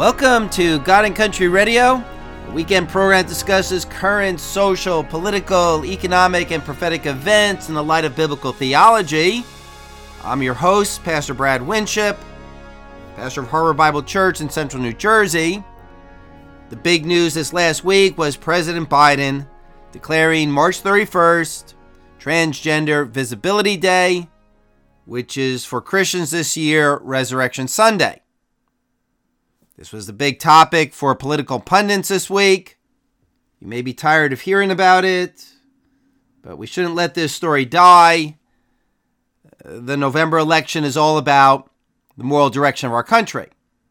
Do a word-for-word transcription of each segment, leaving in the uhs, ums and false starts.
Welcome to God and Country Radio. A weekend program discusses current social, political, economic, and prophetic events in the light of biblical theology. I'm your host, Pastor Brad Winship, pastor of Harbor Bible Church in Central New Jersey. The big news this last week was President Biden declaring March thirty-first Transgender Visibility Day, which is for Christians this year, Resurrection Sunday. This was the big topic for political pundits this week. You may be tired of hearing about it, but we shouldn't let this story die. The November election is all about the moral direction of our country.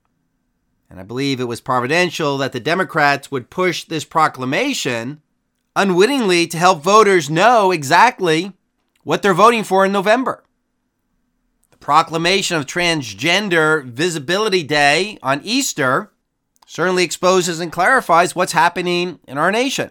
And I believe it was providential that the Democrats would push this proclamation unwittingly to help voters know exactly what they're voting for in November. Proclamation of Transgender Visibility Day on Easter certainly exposes and clarifies what's happening in our nation.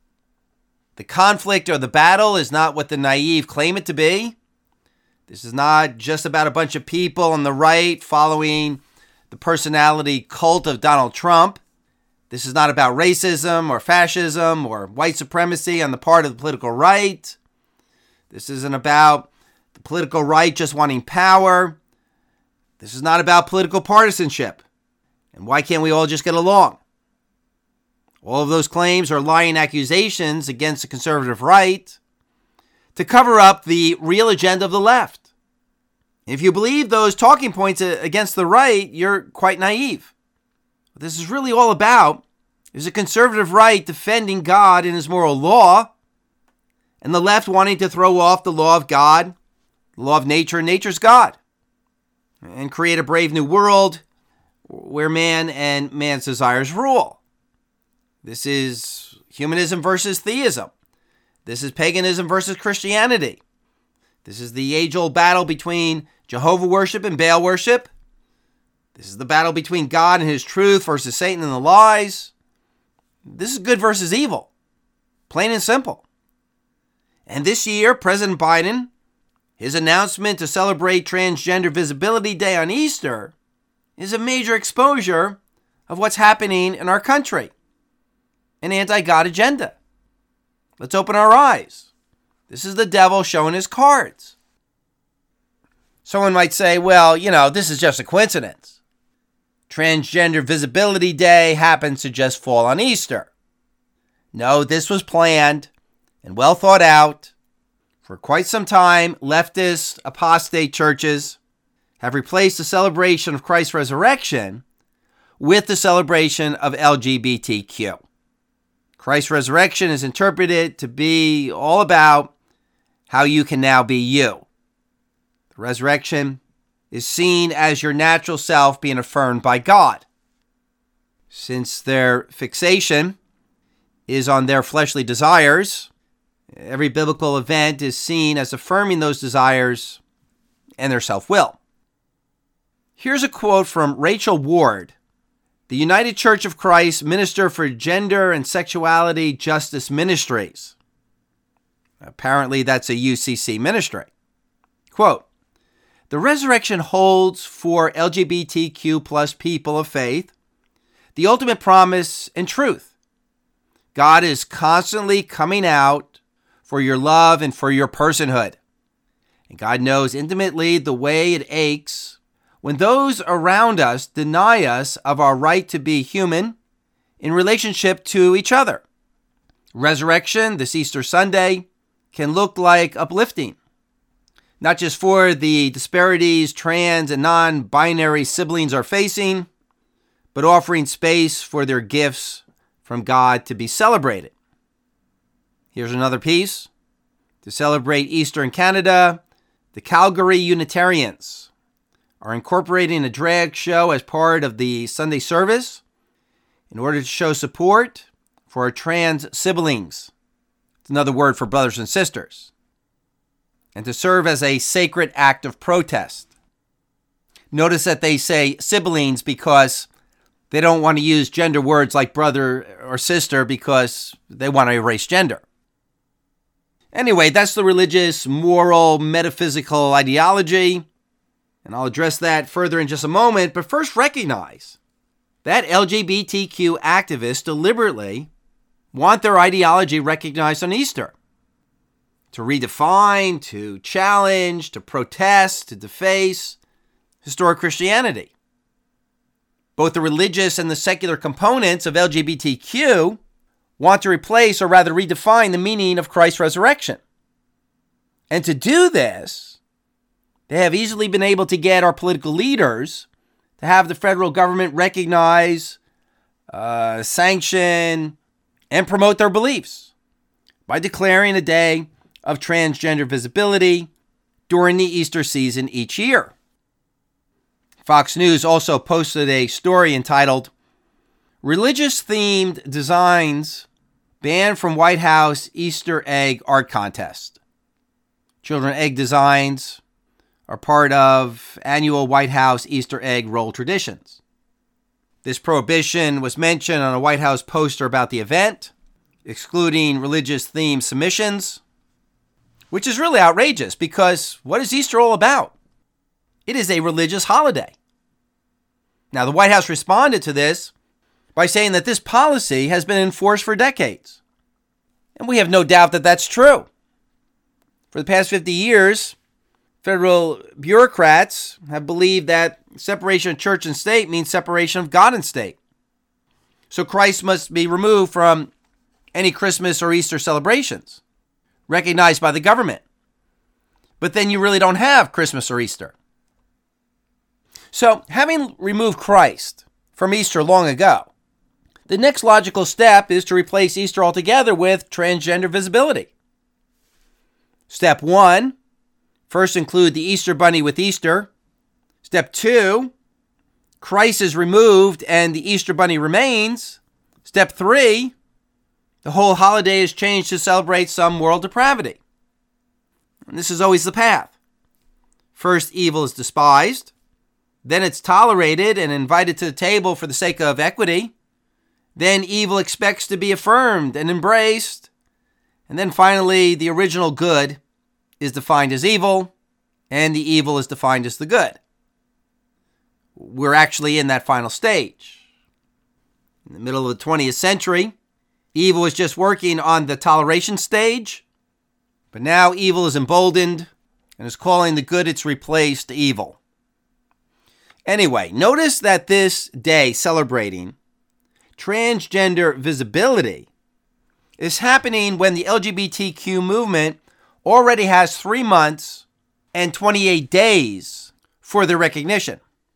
The conflict or the battle is not what the naive claim it to be. This is not just about a bunch of people on the right following the personality cult of Donald Trump. This is not about racism or fascism or white supremacy on the part of the political right. This isn't about the political right just wanting power. This is not about political partisanship. And why can't we all just get along? All of those claims are lying accusations against the conservative right to cover up the real agenda of the left. If you believe those talking points against the right, you're quite naive. What this is really all about is a conservative right defending God and his moral law, and the left wanting to throw off the law of God, the law of nature, and nature's God, and create a brave new world where man and man's desires rule. This is humanism versus theism. This is paganism versus Christianity. This is the age-old battle between Jehovah worship and Baal worship. This is the battle between God and his truth versus Satan and the lies. This is good versus evil, plain and simple. And this year, President Biden, his announcement to celebrate Transgender Visibility Day on Easter is a major exposure of what's happening in our country, an anti-God agenda. Let's open our eyes. This is the devil showing his cards. Someone might say, well, you know, this is just a coincidence. Transgender Visibility Day happens to just fall on Easter. No, this was planned and well thought out. For quite some time, leftist, apostate churches have replaced the celebration of Christ's resurrection with the celebration of L G B T Q. Christ's resurrection is interpreted to be all about how you can now be you. The resurrection is seen as your natural self being affirmed by God. Since their fixation is on their fleshly desires, every biblical event is seen as affirming those desires and their self-will. Here's a quote from Rachel Ward, the United Church of Christ Minister for Gender and Sexuality Justice Ministries. Apparently that's a U C C ministry. Quote, "The resurrection holds for L G B T Q plus people of faith the ultimate promise and truth. God is constantly coming out for your love and for your personhood. And God knows intimately the way it aches when those around us deny us of our right to be human in relationship to each other. Resurrection, this Easter Sunday, can look like uplifting, not just for the disparities trans and non-binary siblings are facing, but offering space for their gifts from God to be celebrated. Here's another piece. To celebrate Easter in Canada, the Calgary Unitarians are incorporating a drag show as part of the Sunday service in order to show support for our trans siblings. It's another word for brothers and sisters. And to serve as a sacred act of protest. Notice that they say siblings because they don't want to use gender words like brother or sister because they want to erase gender. Anyway, that's the religious, moral, metaphysical ideology, and I'll address that further in just a moment, but first recognize that L G B T Q activists deliberately want their ideology recognized on Easter. To redefine, to challenge, to protest, to deface historic Christianity. Both the religious and the secular components of L G B T Q want to replace, or rather redefine, the meaning of Christ's resurrection. And to do this, they have easily been able to get our political leaders to have the federal government recognize, uh, sanction, and promote their beliefs by declaring a day of transgender visibility during the Easter season each year. Fox News also posted a story entitled, "Religious-Themed Designs Banned from White House Easter Egg Art Contest." Children egg designs are part of annual White House Easter egg roll traditions. This prohibition was mentioned on a White House poster about the event, excluding religious-themed submissions, which is really outrageous because what is Easter all about? It is a religious holiday. Now, the White House responded to this by saying that this policy has been enforced for decades. And we have no doubt that that's true. For the past fifty years, federal bureaucrats have believed that separation of church and state means separation of God and state. So Christ must be removed from any Christmas or Easter celebrations recognized by the government. But then you really don't have Christmas or Easter. So, having removed Christ from Easter long ago, the next logical step is to replace Easter altogether with transgender visibility. Step one, first include the Easter bunny with Easter. Step two, Christ is removed and the Easter bunny remains. Step three, the whole holiday is changed to celebrate some moral depravity. And this is always the path. First, evil is despised. Then it's tolerated and invited to the table for the sake of equity. Then evil expects to be affirmed and embraced. And then finally, the original good is defined as evil, and the evil is defined as the good. We're actually in that final stage. In the middle of the twentieth century, evil was just working on the toleration stage, but now evil is emboldened and is calling the good it's replaced evil. Anyway, notice that this day celebrating transgender visibility is happening when the L G B T Q movement already has three months and twenty-eight days for their recognition.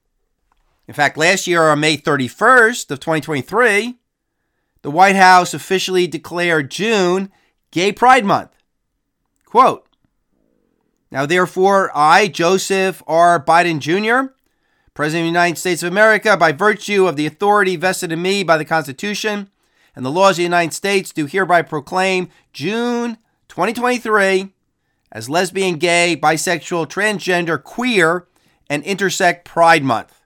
In fact, last year on May thirty-first of twenty twenty-three, the White House officially declared June Gay Pride Month. Quote, "Now therefore, I, Joseph R. Biden Junior, President of the United States of America, by virtue of the authority vested in me by the Constitution and the laws of the United States, do hereby proclaim June twenty twenty-three as Lesbian, Gay, Bisexual, Transgender, Queer, and Intersex Pride Month.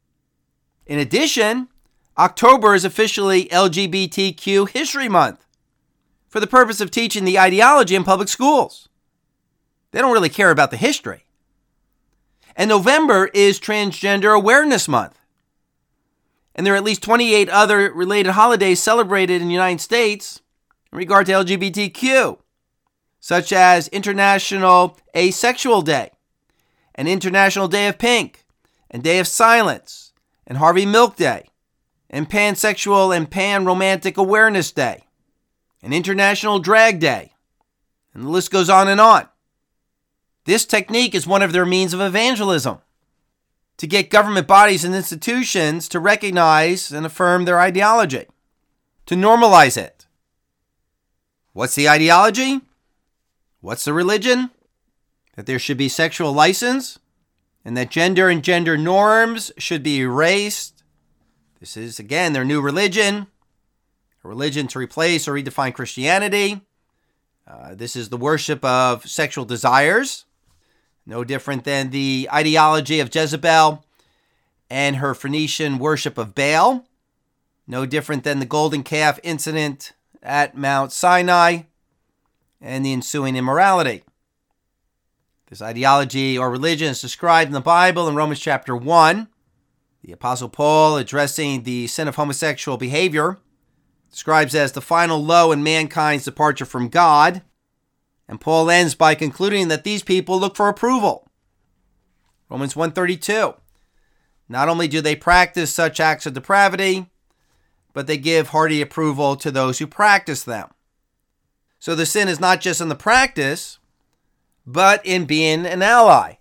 In addition, October is officially L G B T Q History Month for the purpose of teaching the ideology in public schools. They don't really care about the history. And November is Transgender Awareness Month. And there are at least twenty-eight other related holidays celebrated in the United States in regard to L G B T Q, such as International Asexual Day, and International Day of Pink, and Day of Silence, and Harvey Milk Day, and Pansexual and Pan-Romantic Awareness Day, and International Drag Day, and the list goes on and on. This technique is one of their means of evangelism, to get government bodies and institutions to recognize and affirm their ideology, to normalize it. What's the ideology? What's the religion? That there should be sexual license, and that gender and gender norms should be erased. This is, again, their new religion, a religion to replace or redefine Christianity. Uh, this is the worship of sexual desires, no different than the ideology of Jezebel and her Phoenician worship of Baal, no different than the golden calf incident at Mount Sinai and the ensuing immorality. This ideology or religion is described in the Bible in Romans chapter one. The Apostle Paul, addressing the sin of homosexual behavior, describes it as the final low in mankind's departure from God. And Paul ends by concluding that these people look for approval. Romans one thirty-two. Not only do they practice such acts of depravity, but they give hearty approval to those who practice them. So the sin is not just in the practice, but in being an ally.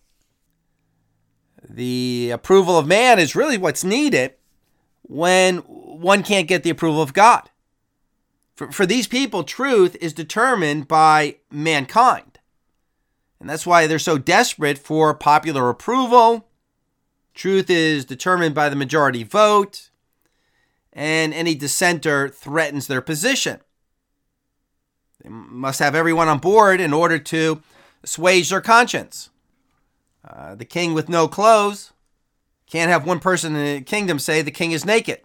The approval of man is really what's needed when one can't get the approval of God. For, for these people, truth is determined by mankind. And that's why they're so desperate for popular approval. Truth is determined by the majority vote, and any dissenter threatens their position. They must have everyone on board in order to assuage their conscience. Uh, the king with no clothes can't have one person in the kingdom say the king is naked.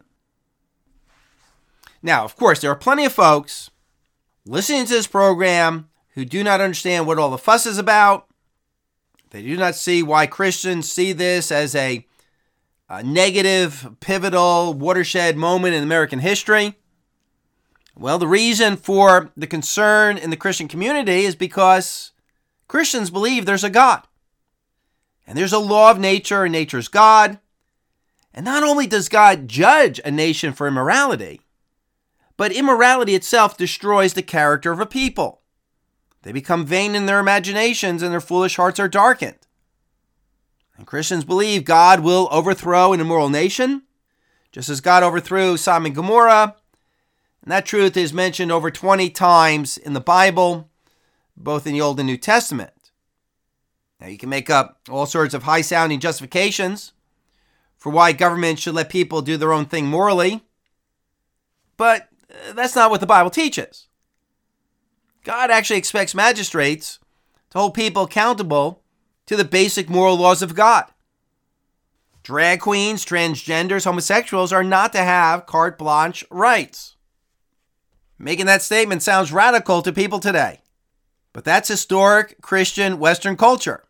Now, of course, there are plenty of folks listening to this program who do not understand what all the fuss is about. They do not see why Christians see this as a, a negative, pivotal, watershed moment in American history. Well, the reason for the concern in the Christian community is because Christians believe there's a God. And there's a law of nature, and nature's God. And not only does God judge a nation for immorality, but immorality itself destroys the character of a people. They become vain in their imaginations, and their foolish hearts are darkened. And Christians believe God will overthrow an immoral nation, just as God overthrew Sodom and Gomorrah. And that truth is mentioned over twenty times in the Bible, both in the Old and New Testament. Now, you can make up all sorts of high-sounding justifications for why government should let people do their own thing morally, but that's not what the Bible teaches. God actually expects magistrates to hold people accountable to the basic moral laws of God. Drag queens, transgenders, homosexuals are not to have carte blanche rights. Making that statement sounds radical to people today, but that's historic Christian Western culture.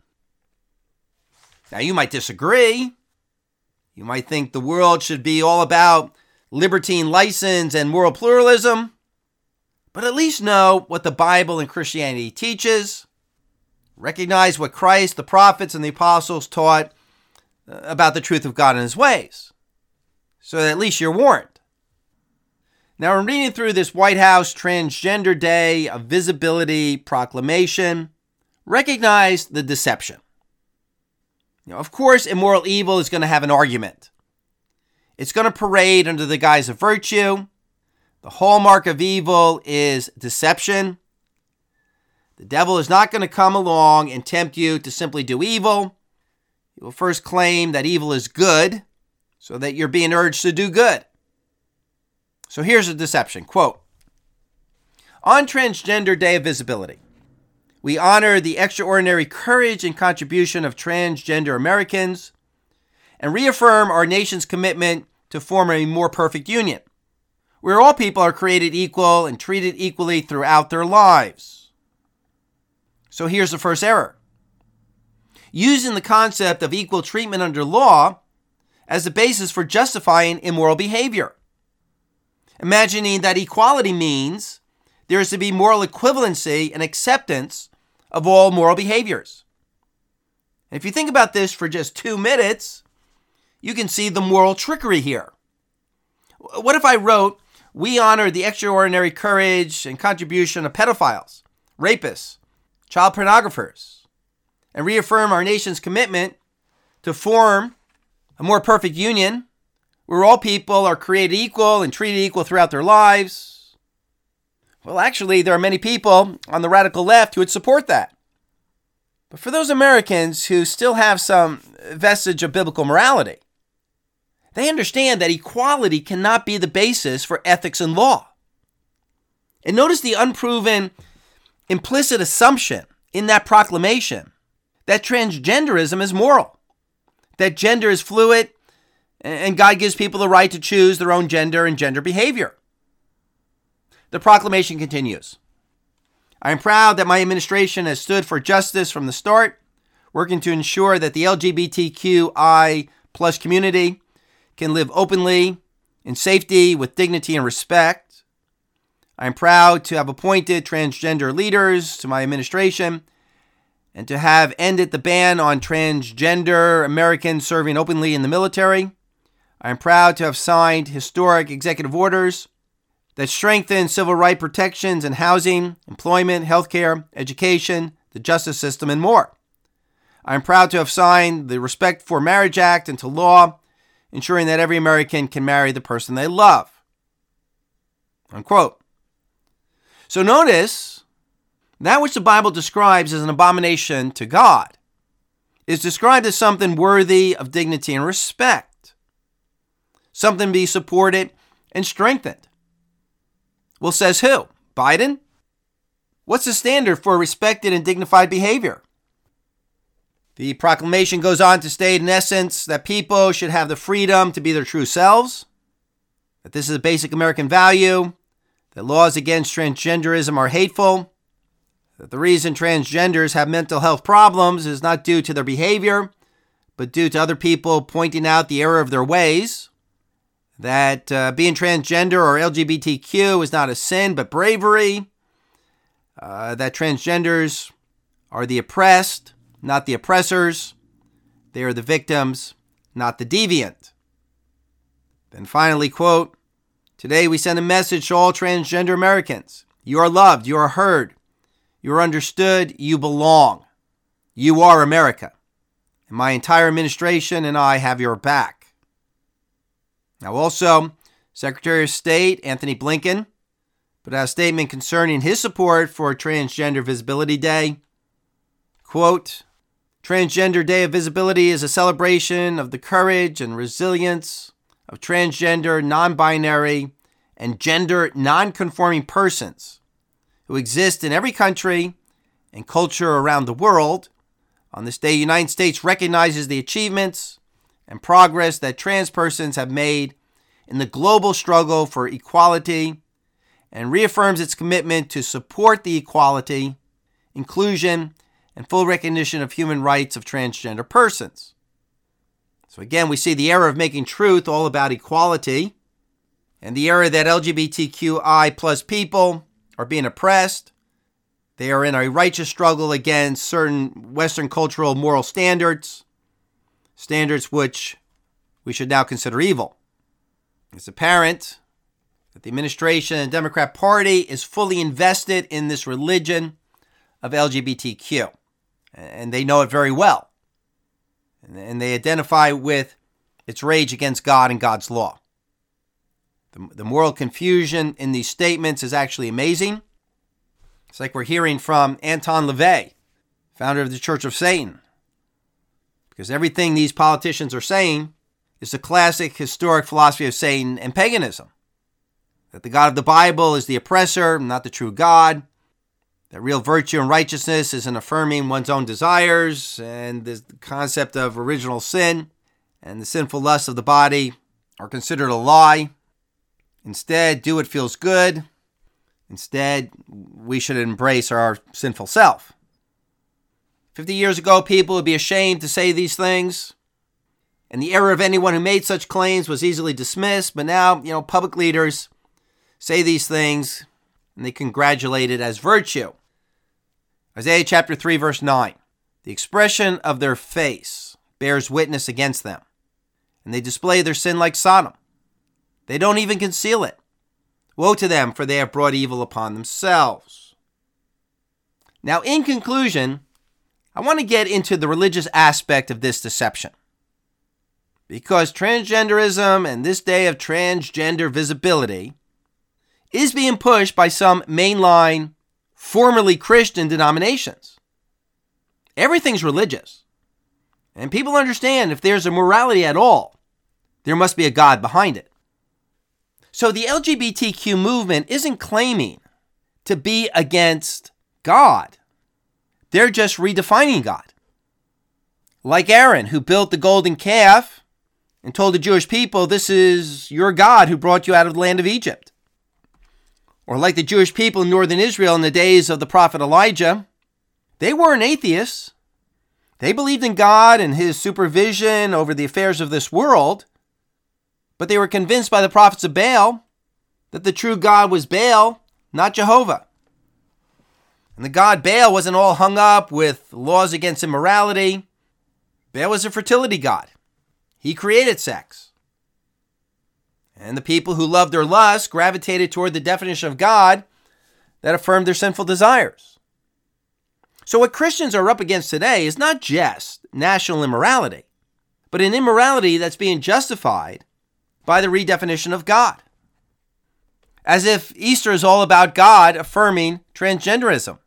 Now, you might disagree. You might think the world should be all about libertine license and moral pluralism, but at least know what the Bible and Christianity teaches. Recognize what Christ, the prophets, and the apostles taught about the truth of God and his ways, so that at least you're warned. Now, in reading through this White House Transgender Day of Visibility proclamation, recognize the deception. You know, of course, immoral evil is going to have an argument. It's going to parade under the guise of virtue. The hallmark of evil is deception. The devil is not going to come along and tempt you to simply do evil. He will first claim that evil is good, so that you're being urged to do good. So here's a deception. Quote, on Transgender Day of Visibility, we honor the extraordinary courage and contribution of transgender Americans and reaffirm our nation's commitment to form a more perfect union, where all people are created equal and treated equally throughout their lives. So here's the first error. Using the concept of equal treatment under law as the basis for justifying immoral behavior. Imagining that equality means there is to be moral equivalency and acceptance of all moral behaviors. And if you think about this for just two minutes, you can see the moral trickery here. What if I wrote, we honor the extraordinary courage and contribution of pedophiles, rapists, child pornographers, and reaffirm our nation's commitment to form a more perfect union where all people are created equal and treated equal throughout their lives? Well, actually, there are many people on the radical left who would support that. But for those Americans who still have some vestige of biblical morality, they understand that equality cannot be the basis for ethics and law. And notice the unproven, implicit assumption in that proclamation that transgenderism is moral, that gender is fluid, and God gives people the right to choose their own gender and gender behavior. The proclamation continues. I am proud that my administration has stood for justice from the start, working to ensure that the L G B T Q I plus community can live openly, in safety, with dignity and respect. I am proud to have appointed transgender leaders to my administration and to have ended the ban on transgender Americans serving openly in the military. I am proud to have signed historic executive orders that strengthen civil rights protections in housing, employment, healthcare, education, the justice system, and more. I am proud to have signed the Respect for Marriage Act into law, ensuring that every American can marry the person they love. Unquote. So notice, that which the Bible describes as an abomination to God is described as something worthy of dignity and respect, something to be supported and strengthened. Well, says who? Biden? What's the standard for respected and dignified behavior? The proclamation goes on to state, in essence, that people should have the freedom to be their true selves, that this is a basic American value, that laws against transgenderism are hateful, that the reason transgenders have mental health problems is not due to their behavior, but due to other people pointing out the error of their ways, that uh, being transgender or L G B T Q is not a sin, but bravery, uh, that transgenders are the oppressed, not the oppressors. They are the victims, not the deviant. Then finally, quote, today we send a message to all transgender Americans. You are loved. You are heard. You are understood. You belong. You are America. And my entire administration and I have your back. Now also, Secretary of State Anthony Blinken put out a statement concerning his support for Transgender Visibility Day. Quote, Transgender Day of Visibility is a celebration of the courage and resilience of transgender, non-binary, and gender non-conforming persons who exist in every country and culture around the world. On this day, the United States recognizes the achievements and progress that trans persons have made in the global struggle for equality and reaffirms its commitment to support the equality, inclusion, and full recognition of human rights of transgender persons. So again, we see the error of making truth all about equality and the error that L G B T Q I plus people are being oppressed. They are in a righteous struggle against certain Western cultural moral standards, standards which we should now consider evil. It's apparent that the administration and Democrat Party is fully invested in this religion of L G B T Q. And they know it very well. And they identify with its rage against God and God's law. The, the moral confusion in these statements is actually amazing. It's like we're hearing from Anton LaVey, founder of the Church of Satan. Because everything these politicians are saying is the classic historic philosophy of Satan and paganism. That the God of the Bible is the oppressor, not the true God. That real virtue and righteousness is in affirming one's own desires, and the concept of original sin and the sinful lusts of the body are considered a lie. Instead, do what feels good. Instead, we should embrace our sinful self. Fifty years ago, people would be ashamed to say these things, and the error of anyone who made such claims was easily dismissed. But now, you know, public leaders say these things, and they congratulate it as virtue. Isaiah chapter three, verse nine. The expression of their face bears witness against them, and they display their sin like Sodom. They don't even conceal it. Woe to them, for they have brought evil upon themselves. Now, in conclusion, I want to get into the religious aspect of this deception. Because transgenderism and this day of transgender visibility is being pushed by some mainline, formerly Christian denominations. Everything's religious. And people understand if there's a morality at all, there must be a God behind it. So the L G B T Q movement isn't claiming to be against God. They're just redefining God. Like Aaron, who built the golden calf and told the Jewish people, this is your God who brought you out of the land of Egypt. Or like the Jewish people in northern Israel in the days of the prophet Elijah, they weren't atheists. They believed in God and his supervision over the affairs of this world. But they were convinced by the prophets of Baal that the true God was Baal, not Jehovah. And the god Baal wasn't all hung up with laws against immorality. Baal was a fertility god. He created sex. And the people who loved their lust gravitated toward the definition of God that affirmed their sinful desires. So what Christians are up against today is not just national immorality, but an immorality that's being justified by the redefinition of God. As if Easter is all about God affirming transgenderism.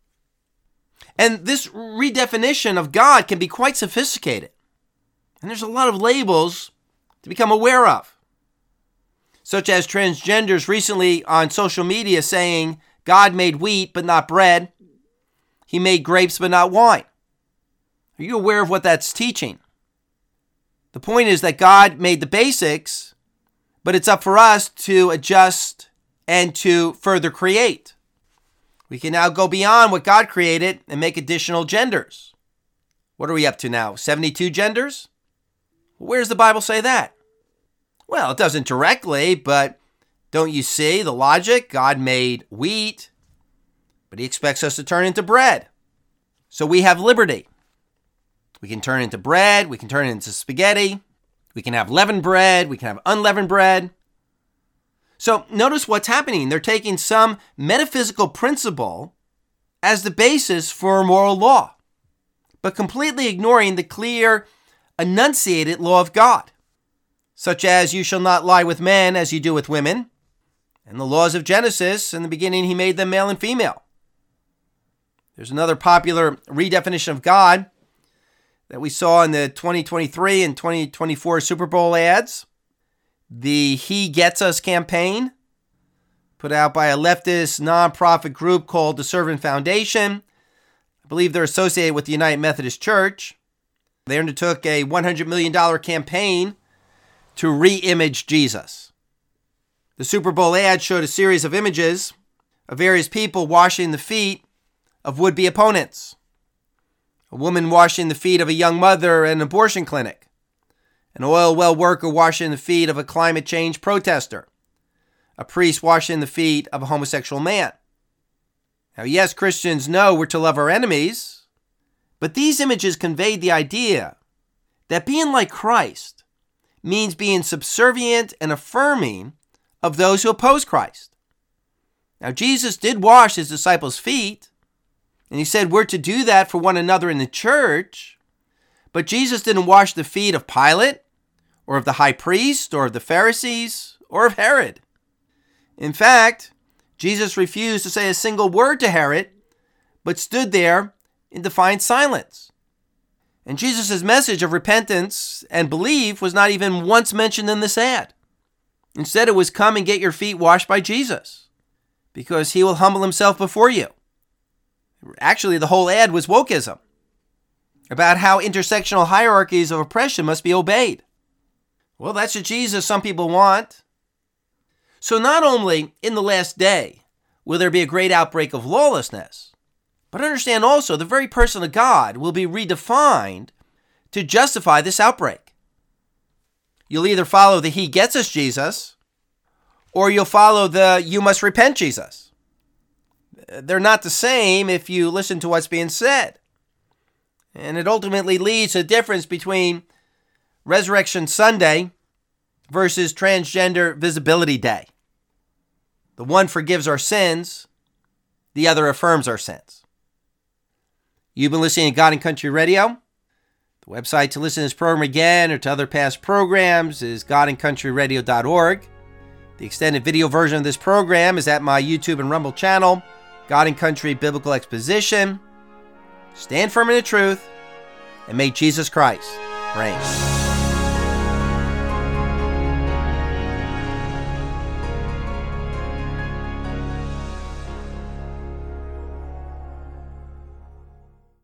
And this redefinition of God can be quite sophisticated. And there's a lot of labels to become aware of. Such as transgenders recently on social media saying, God made wheat but not bread. He made grapes but not wine. Are you aware of what that's teaching? The point is that God made the basics, but it's up for us to adjust and to further create. We can now go beyond what God created and make additional genders. What are we up to now? seventy-two genders? Where does the Bible say that? Well, it doesn't directly, but don't you see the logic? God made wheat, but he expects us to turn into bread. So we have liberty. We can turn into bread. We can turn it into spaghetti. We can have leavened bread. We can have unleavened bread. So notice what's happening. They're taking some metaphysical principle as the basis for moral law, but completely ignoring the clear, enunciated law of God, such as you shall not lie with men as you do with women, and the laws of Genesis. In the beginning, he made them male and female. There's another popular redefinition of God that we saw in the twenty twenty-three and twenty twenty-four Super Bowl ads. The He Gets Us campaign, put out by a leftist nonprofit group called the Servant Foundation. I believe they're associated with the United Methodist Church. They undertook a one hundred million dollars campaign to re-image Jesus. The Super Bowl ad showed a series of images of various people washing the feet of would-be opponents. A woman washing the feet of a young mother at an abortion clinic. An oil well worker washing the feet of a climate change protester. A priest washing the feet of a homosexual man. Now, yes, Christians know we're to love our enemies, but these images conveyed the idea that being like Christ means being subservient and affirming of those who oppose Christ. Now, Jesus did wash his disciples' feet, and he said we're to do that for one another in the church, but Jesus didn't wash the feet of Pilate, or of the high priest, or of the Pharisees, or of Herod. In fact, Jesus refused to say a single word to Herod, but stood there in defiant silence. And Jesus' message of repentance and belief was not even once mentioned in this ad. Instead, it was come and get your feet washed by Jesus, because he will humble himself before you. Actually, the whole ad was wokeism, about how intersectional hierarchies of oppression must be obeyed. Well, that's what Jesus some people want. So not only in the last day will there be a great outbreak of lawlessness, but understand also the very person of God will be redefined to justify this outbreak. You'll either follow the He Gets Us Jesus, or you'll follow the You Must Repent Jesus. They're not the same if you listen to what's being said. And it ultimately leads to a difference between Resurrection Sunday versus Transgender Visibility Day. The one forgives our sins, the other affirms our sins. You've been listening to God and Country Radio. The website to listen to this program again or to other past programs is god and country radio dot org. The extended video version of this program is at my YouTube and Rumble channel, God and Country Biblical Exposition. Stand firm in the truth, and may Jesus Christ reign.